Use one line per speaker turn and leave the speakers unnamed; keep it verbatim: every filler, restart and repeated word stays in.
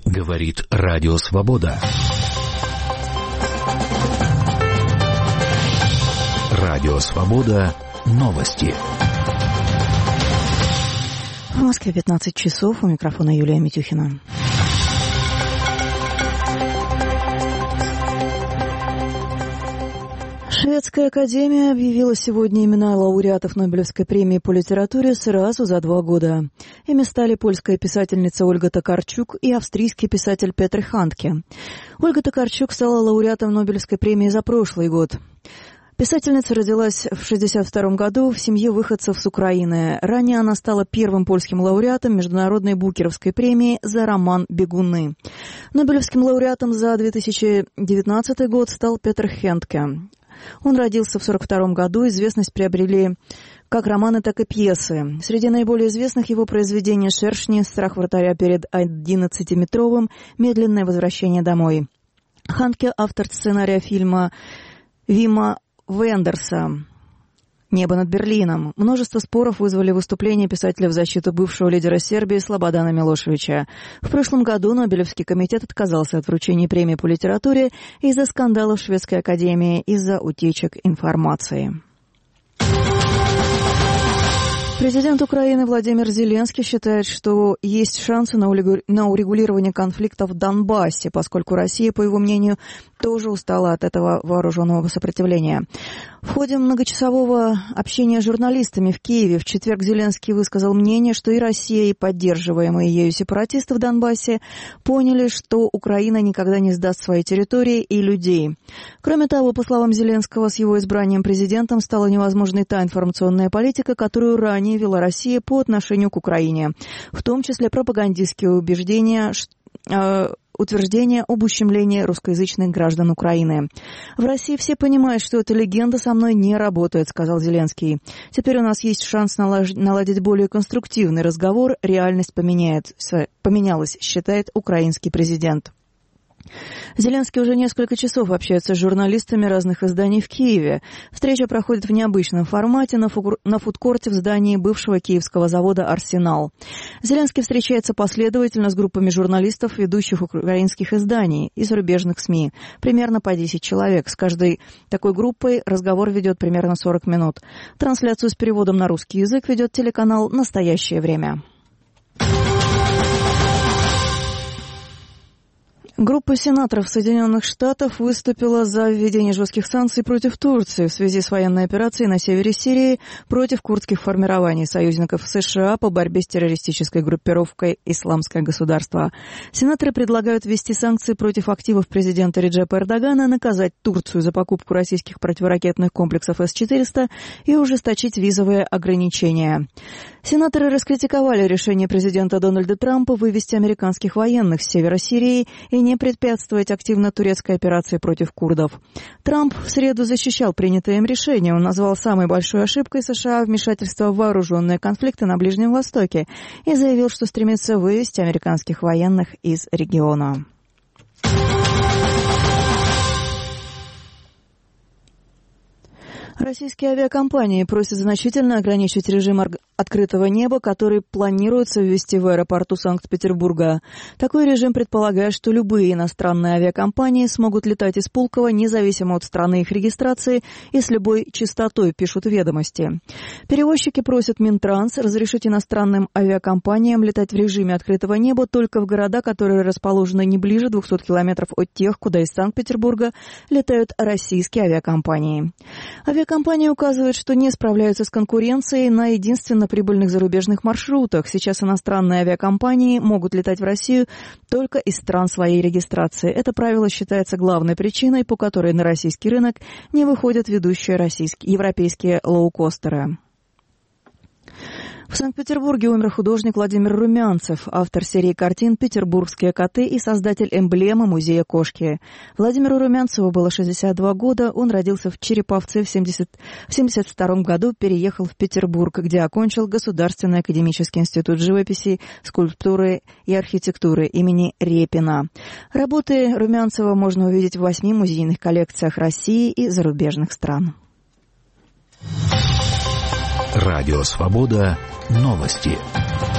Говорит Радио Свобода. Радио Свобода. Новости.
В Москве пятнадцать часов. У микрофона Юлия Митюхина. Шведская академия объявила сегодня имена лауреатов Нобелевской премии по литературе сразу за два года. Ими стали польская писательница Ольга Токарчук и австрийский писатель Петр Хандке. Ольга Токарчук стала лауреатом Нобелевской премии за прошлый год. Писательница родилась в шестьдесят втором году в семье выходцев с Украины. Ранее она стала первым польским лауреатом Международной Букеровской премии за роман «Бегуны». Нобелевским лауреатом за две тысячи девятнадцатый год стал Петр Хандке. Он родился в сорок втором году, известность приобрели как романы, так и пьесы. Среди наиболее известных его произведений «Шершни», «Страх вратаря перед одиннадцатиметровым», «Медленное возвращение домой». Хандке – автор сценария фильма Вима Вендерса «Небо над Берлином». Множество споров вызвали выступления писателя в защиту бывшего лидера Сербии Слободана Милошевича. В прошлом году Нобелевский комитет отказался от вручения премии по литературе из-за скандалов в Шведской академии из-за утечек информации. Президент Украины Владимир Зеленский считает, что есть шансы на урегулирование конфликта в Донбассе, поскольку Россия, по его мнению, тоже устала от этого вооруженного сопротивления. В ходе многочасового общения с журналистами в Киеве в четверг Зеленский высказал мнение, что и Россия, и поддерживаемые ею сепаратисты в Донбассе поняли, что Украина никогда не сдаст свои территории и людей. Кроме того, по словам Зеленского, с его избранием президентом стала невозможной та информационная политика, которую ранее вела Россия по отношению к Украине, в том числе пропагандистские убеждения, э, утверждения об ущемлении русскоязычных граждан Украины. В России все понимают, что эта легенда со мной не работает, сказал Зеленский. Теперь у нас есть шанс наладить более конструктивный разговор. Реальность поменяется, поменялась, считает украинский президент. Зеленский уже несколько часов общается с журналистами разных изданий в Киеве. Встреча проходит в необычном формате на, фу- на фудкорте в здании бывшего киевского завода «Арсенал». Зеленский встречается последовательно с группами журналистов, ведущих украинских изданий и зарубежных СМИ. Примерно по десять человек. С каждой такой группой разговор ведет примерно сорок минут. Трансляцию с переводом на русский язык ведет телеканал «Настоящее время». Группа сенаторов Соединенных Штатов выступила за введение жестких санкций против Турции в связи с военной операцией на севере Сирии против курдских формирований союзников США по борьбе с террористической группировкой «Исламское государство». Сенаторы предлагают ввести санкции против активов президента Реджепа Эрдогана, наказать Турцию за покупку российских противоракетных комплексов эс четыреста и ужесточить визовые ограничения. Сенаторы раскритиковали решение президента Дональда Трампа вывести американских военных с севера Сирии и не препятствовать активно турецкой операции против курдов. Трамп в среду защищал принятое им решение. Он назвал самой большой ошибкой США вмешательство в вооруженные конфликты на Ближнем Востоке и заявил, что стремится вывести американских военных из региона. Российские авиакомпании просят значительно ограничить режим открытого неба, который планируется ввести в аэропорту Санкт-Петербурга. Такой режим предполагает, что любые иностранные авиакомпании смогут летать из Пулково, независимо от страны их регистрации, и с любой частотой, пишут ведомости. Перевозчики просят Минтранс разрешить иностранным авиакомпаниям летать в режиме открытого неба только в города, которые расположены не ближе двухсот километров от тех, куда из Санкт-Петербурга летают российские авиакомпании. Авиакомпании указывают, что не справляются с конкуренцией на единственно прибыльных зарубежных маршрутах. Сейчас иностранные авиакомпании могут летать в Россию только из стран своей регистрации. Это правило считается главной причиной, по которой на российский рынок не выходят ведущие российские, европейские лоукостеры. В Санкт-Петербурге умер художник Владимир Румянцев, автор серии картин «Петербургские коты» и создатель эмблемы музея кошки. Владимиру Румянцеву было шестьдесят два года, он родился в Череповце в семьдесят втором году, переехал в Петербург, где окончил Государственный академический институт живописи, скульптуры и архитектуры имени Репина. Работы Румянцева можно увидеть в восьми музейных коллекциях России и зарубежных стран.
Радио Свобода. Новости.